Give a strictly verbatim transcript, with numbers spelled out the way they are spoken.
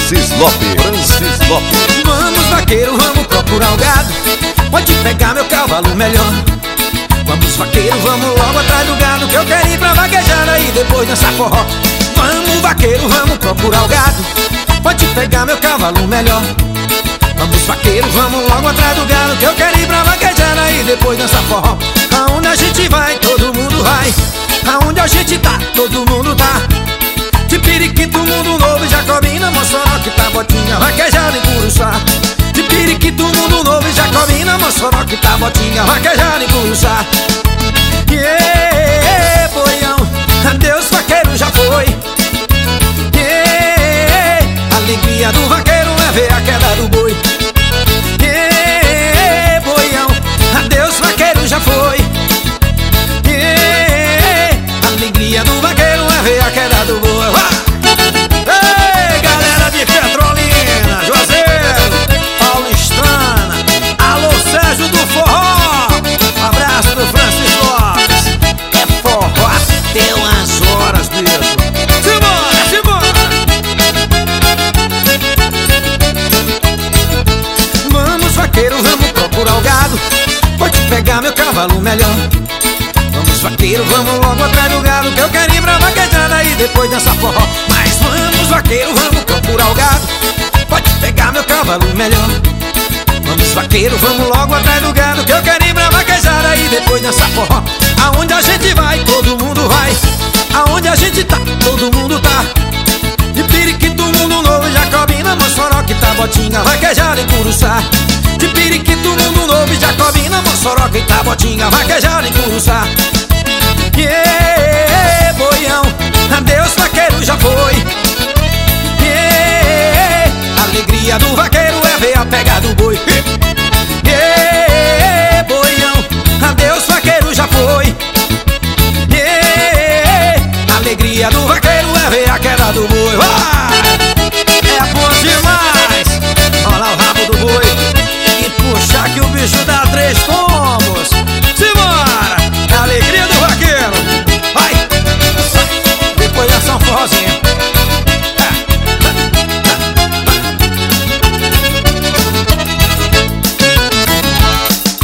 Francis Lopes, Francis Lopes. Vamos vaqueiro, vamos procurar o gado, pode pegar meu cavalo melhor. Vamos vaqueiro, vamos logo atrás do gado, que eu quero ir pra vaquejar aí depois dançar forró. Vamos vaqueiro, vamos procurar o gado, pode pegar meu cavalo melhor. Vamos vaqueiro, vamos logo atrás do gado, que eu quero ir pra vaquejar aí depois dançar forró. Aonde a gente vai, todo mundo vai. Aonde a gente tá, todo mundo tá. De Periquito, Mundo Novo, Jacobina, Mossoró, que tá botinha, vaquejada em Curuçá. De Periquito, Mundo Novo, Jacobina, Mossoró, que tá botinha, vaquejada em Curuçá. Yeah, boião, adeus vaqueiro já foi. Yeah, alegria do vaqueiro é ver a queda do boi. Yeah, boião, adeus vaqueiro já foi. Yeah, alegria do vaqueiro é ver a queda do boi. Ei, galera de Petrolina, Juazeiro, Paulistana, alô Sérgio do Forró, abraço do Francis Lopes. É forró até umas horas, bicho. Simbora, simbora. Vamos vaqueiro, vamos procurar o gado, pode pegar meu cavalo melhor. Vamos vaqueiro, vamos logo atrás do gado, que eu quero ir pra vaquejada aí depois dançar forró. Mas vamos vaqueiro, vamos procurar o gado, pode pegar meu cavalo melhor. Vamos vaqueiro, vamos logo atrás do gado, que eu quero ir pra vaquejada aí depois dançar forró. Aonde a gente vai, todo mundo vai. Aonde a gente tá, todo mundo tá. De Periquito, Mundo Novo, Jacobina, Mossoró, que tá botinha, vaquejada em Curuçá. De Periquito, Mundo Novo, Jacobina, Mossoró, que tá botinha, vaquejada em Curuçá. Yeah, boião, adeus vaqueiro já foi. Yeah, alegria do vaqueiro é ver a pega do boi. Yeah, boião, adeus vaqueiro já foi. Yeah, alegria do vaqueiro é ver a queda do boi. Ah!